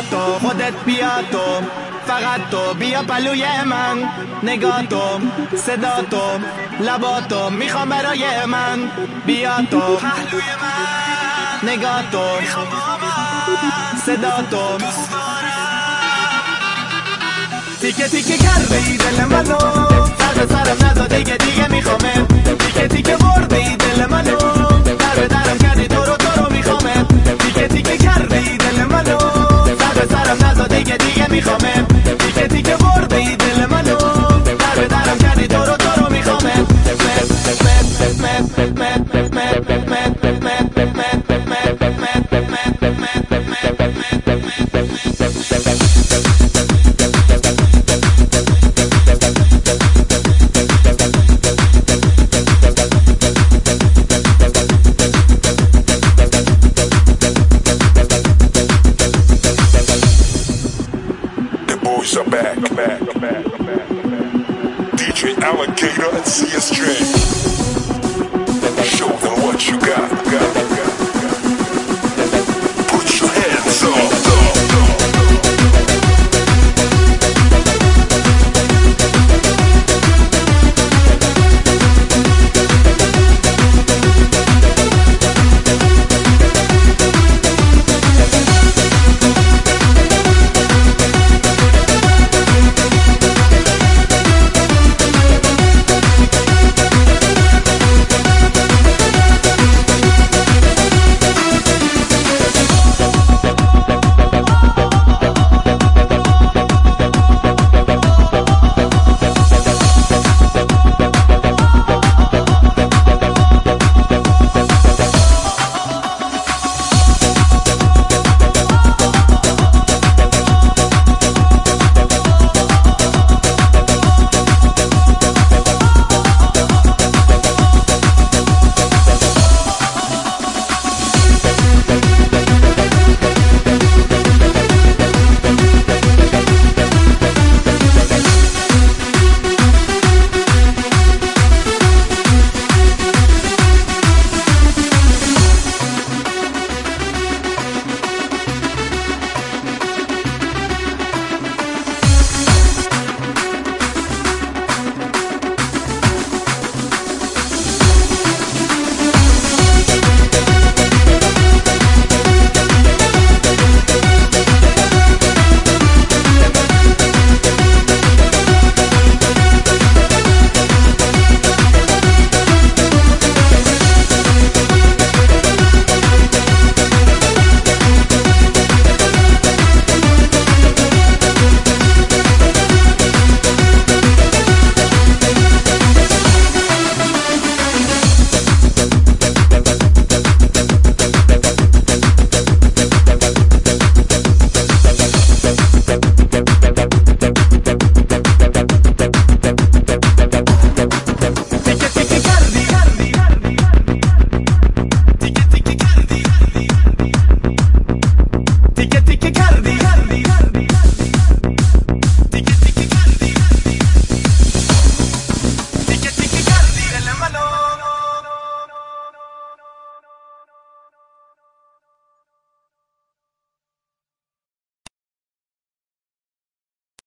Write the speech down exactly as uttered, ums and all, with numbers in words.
تو خودت بیا تو فقط تو بیا پلوی من نگاه تو صدا تو لبا تو میخوام برای من بیا تو پهلوی من نگاه تو میخوام با من صدا تو دوست دارم تیکه تیکه کردی دل منو سر به سرم نزا دیگه دیگه میخوامه تیکه تیکه بردی دل منو در به درم کردی تو رو تو رو میخوامه تیکه تیکه کردی دل منو سر به سرم نزا دیگه دیگه میخوامه تیکه تیکه بردی دل منو در به درم کردی تو رو تو رو میخوامه Boys are back, back, back, back, back. D J Alligator and C S J. Show them what you got, got.